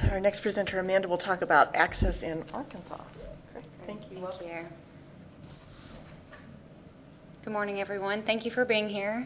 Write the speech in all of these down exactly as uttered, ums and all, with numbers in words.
our next presenter, Amanda, will talk about access in Arkansas. Great. Thank you. Thank you. Good morning, everyone. Thank you for being here.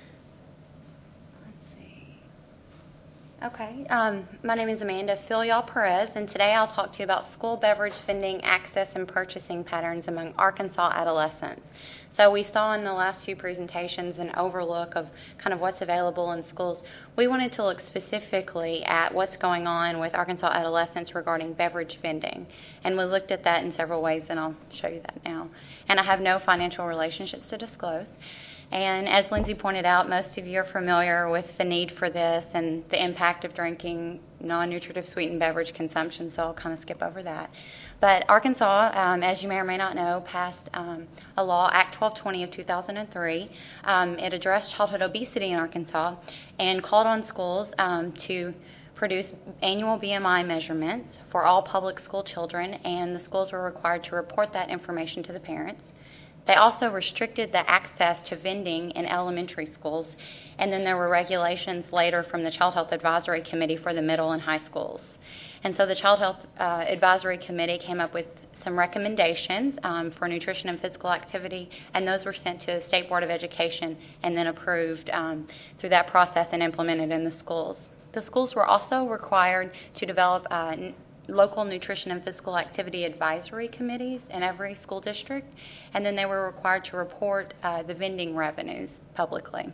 Okay, um, my name is Amanda Filial-Perez, and today I'll talk to you about school beverage vending access and purchasing patterns among Arkansas adolescents. So we saw in the last few presentations an overlook of kind of what's available in schools. We wanted to look specifically at what's going on with Arkansas adolescents regarding beverage vending, and we looked at that in several ways, and I'll show you that now. And I have no financial relationships to disclose. And as Lindsay pointed out, most of you are familiar with the need for this and the impact of drinking non-nutritive sweetened beverage consumption, so I'll kind of skip over that. But Arkansas, um, as you may or may not know, passed um, a law, Act twelve twenty of two thousand three. Um, it addressed childhood obesity in Arkansas and called on schools um, to produce annual B M I measurements for all public school children, and the schools were required to report that information to the parents. They also restricted the access to vending in elementary schools, and then there were regulations later from the Child Health Advisory Committee for the middle and high schools. And so the Child Health uh, Advisory Committee came up with some recommendations um, for nutrition and physical activity, and those were sent to the State Board of Education and then approved um, through that process and implemented in the schools. The schools were also required to develop uh, local nutrition and physical activity advisory committees in every school district, and then they were required to report uh, the vending revenues publicly.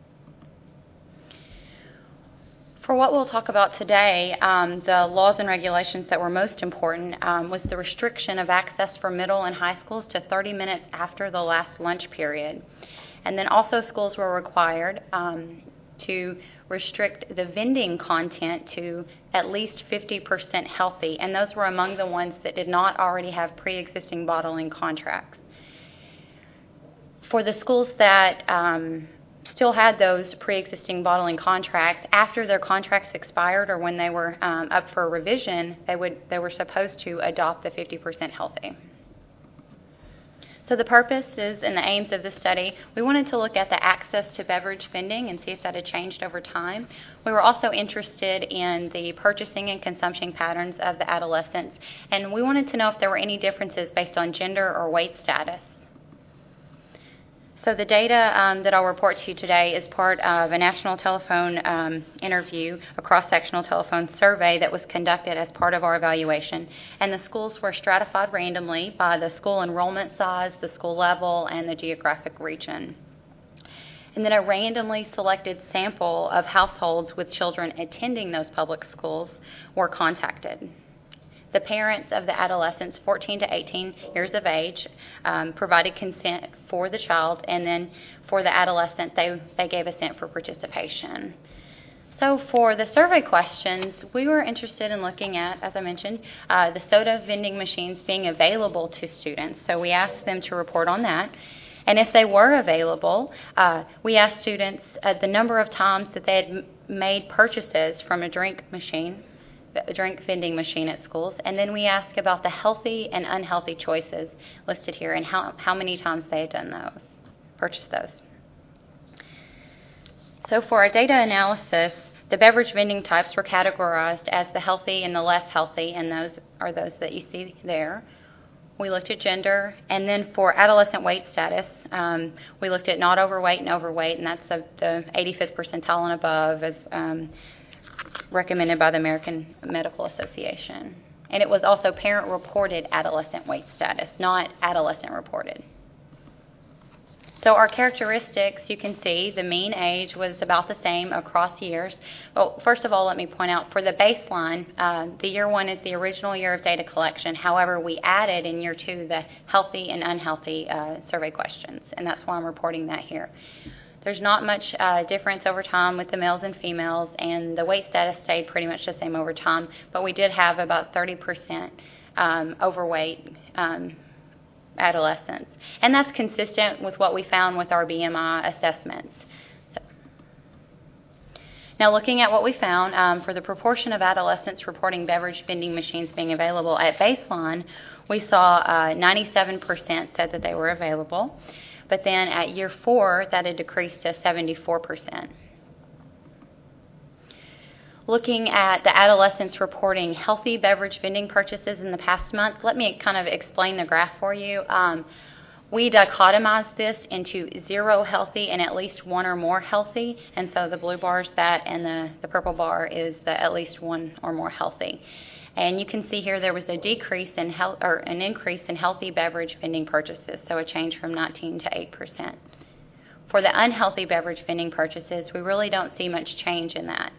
For what we'll talk about today, um, the laws and regulations that were most important um, was the restriction of access for middle and high schools to thirty minutes after the last lunch period. And then also schools were required um, to restrict the vending content to at least fifty percent healthy, and those were among the ones that did not already have pre-existing bottling contracts. For the schools that um, still had those pre-existing bottling contracts, after their contracts expired or when they were um, up for revision, they would they were supposed to adopt the fifty percent healthy. So the purposes and the aims of this study, we wanted to look at the access to beverage vending and see if that had changed over time. We were also interested in the purchasing and consumption patterns of the adolescents, and we wanted to know if there were any differences based on gender or weight status. So the data um, that I'll report to you today is part of a national telephone um, interview, a cross-sectional telephone survey that was conducted as part of our evaluation. And the schools were stratified randomly by the school enrollment size, the school level, and the geographic region. And then a randomly selected sample of households with children attending those public schools were contacted. The parents of the adolescents, fourteen to eighteen years of age, um, provided consent for the child, and then for the adolescent, they, they gave assent for participation. So for the survey questions, we were interested in looking at, as I mentioned, uh, the soda vending machines being available to students. So we asked them to report on that. And if they were available, uh, we asked students uh, the number of times that they had m- made purchases from a drink machine, a drink vending machine at schools, and then we ask about the healthy and unhealthy choices listed here and how, how many times they had done those, purchased those. So for our data analysis, the beverage vending types were categorized as the healthy and the less healthy, and those are those that you see there. We looked at gender, and then for adolescent weight status, um, we looked at not overweight and overweight, and that's the, the eighty-fifth percentile and above, as um, recommended by the American Medical Association. And it was also parent-reported adolescent weight status, not adolescent-reported. So our characteristics, you can see the mean age was about the same across years. Well, first of all, let me point out, for the baseline, uh, the year one is the original year of data collection. However, we added in year two the healthy and unhealthy uh, survey questions, and that's why I'm reporting that here. There's not much uh, difference over time with the males and females, and the weight status stayed pretty much the same over time, but we did have about thirty percent um, overweight um, adolescents. And that's consistent with what we found with our B M I assessments. So, now looking at what we found, um, for the proportion of adolescents reporting beverage vending machines being available at baseline, we saw uh, ninety-seven percent said that they were available. But then at year four, that had decreased to seventy-four percent. Looking at the adolescents reporting healthy beverage vending purchases in the past month, let me kind of explain the graph for you. Um, we dichotomized this into zero healthy and at least one or more healthy, and so the blue bar is that, and the, the purple bar is the at least one or more healthy. And you can see here there was a decrease in health, or an increase in healthy beverage vending purchases, so a change from nineteen to eight percent. For the unhealthy beverage vending purchases, we really don't see much change in that.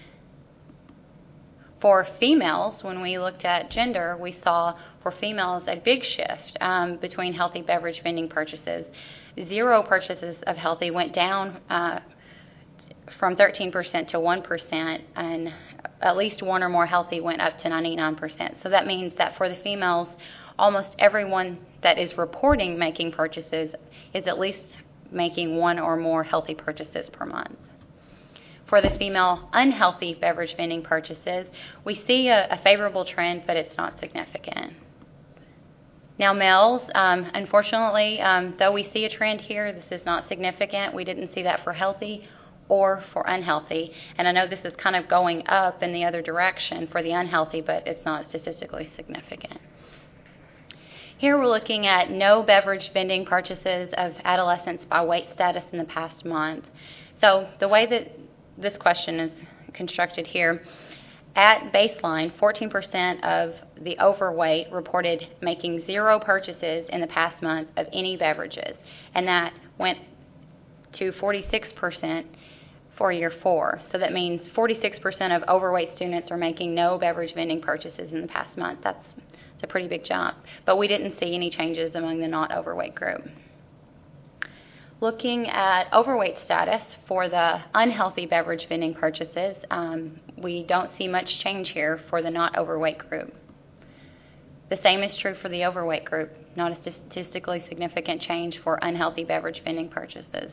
For females, when we looked at gender, we saw for females a big shift um, between healthy beverage vending purchases. Zero purchases of healthy went down uh, from thirteen percent to one percent, and at least one or more healthy went up to ninety-nine percent. So that means that for the females, almost everyone that is reporting making purchases is at least making one or more healthy purchases per month. For the female unhealthy beverage vending purchases, we see a, a favorable trend, but it's not significant. Now males, um, unfortunately, um, though we see a trend here, this is not significant. We didn't see that for healthy or for unhealthy. And I know this is kind of going up in the other direction for the unhealthy, but it's not statistically significant. Here we're looking at no beverage vending purchases of adolescents by weight status in the past month. So the way that this question is constructed here, at baseline, fourteen percent of the overweight reported making zero purchases in the past month of any beverages, and that went to forty-six percent for year four. So that means forty-six percent of overweight students are making no beverage vending purchases in the past month. That's, that's a pretty big jump. But we didn't see any changes among the not overweight group. Looking at overweight status for the unhealthy beverage vending purchases, um, we don't see much change here for the not overweight group. The same is true for the overweight group, not a statistically significant change for unhealthy beverage vending purchases.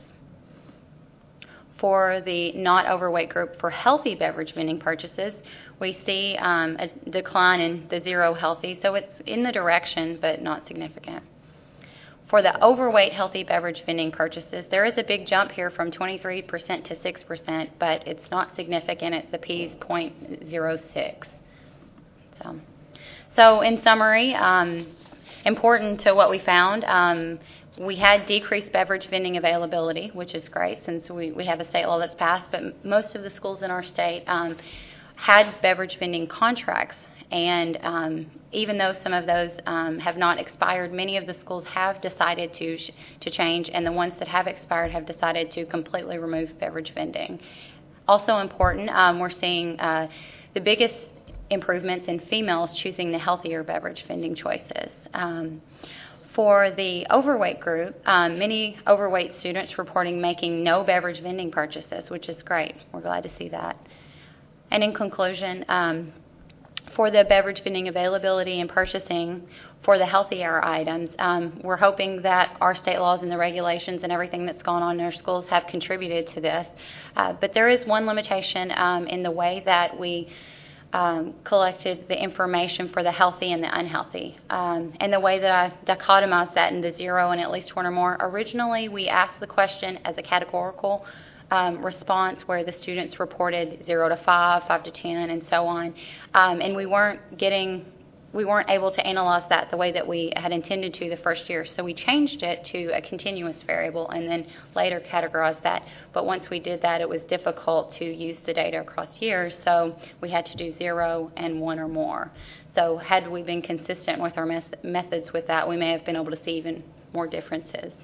For the not overweight group for healthy beverage vending purchases, we see um, a decline in the zero healthy, so it's in the direction but not significant. For the overweight healthy beverage vending purchases, there is a big jump here from twenty-three percent to six percent, but it's not significant. It, the P is zero point zero six. So, so in summary, um, important to what we found, um, we had decreased beverage vending availability, which is great since we, we have a state law that's passed, but most of the schools in our state um, had beverage vending contracts. And um, even though some of those um, have not expired, many of the schools have decided to sh- to change, and the ones that have expired have decided to completely remove beverage vending. Also important, um, we're seeing uh, the biggest improvements in females choosing the healthier beverage vending choices. Um, for the overweight group, um, many overweight students reporting making no beverage vending purchases, which is great. We're glad to see that. And in conclusion, um, for the beverage vending availability and purchasing for the healthier items, um, we're hoping that our state laws and the regulations and everything that's gone on in our schools have contributed to this. Uh, but there is one limitation um, in the way that we um, collected the information for the healthy and the unhealthy. Um, and the way that I dichotomized that into zero and at least one or more, originally we asked the question as a categorical Um, response where the students reported zero to five, five to ten, and so on, um, and we weren't getting, we weren't able to analyze that the way that we had intended to the first year. So we changed it to a continuous variable, and then later categorized that. But once we did that, it was difficult to use the data across years, so we had to do zero and one or more. So had we been consistent with our mes- methods with that, we may have been able to see even more differences.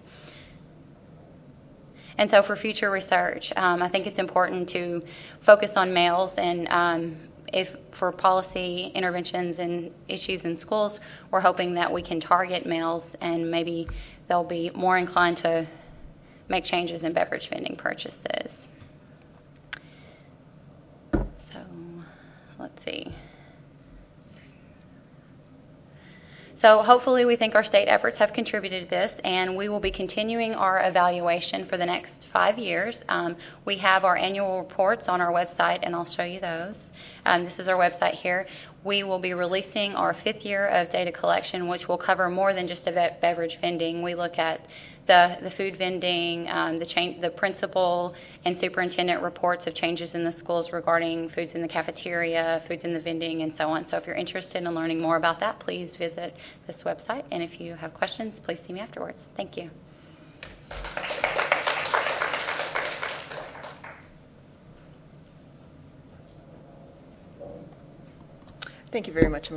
And so for future research, um, I think it's important to focus on males, and um, if for policy interventions and issues in schools, we're hoping that we can target males and maybe they'll be more inclined to make changes in beverage vending purchases. So let's see. So hopefully we think our state efforts have contributed to this, and we will be continuing our evaluation for the next five years. Um, we have our annual reports on our website, and I'll show you those. Um, this is our website here. We will be releasing our fifth year of data collection, which will cover more than just the be- beverage vending. We look at the, the food vending, um, the, cha- the principal and superintendent reports of changes in the schools regarding foods in the cafeteria, foods in the vending, and so on. So if you're interested in learning more about that, please visit this website. And if you have questions, please see me afterwards. Thank you. Thank you very much,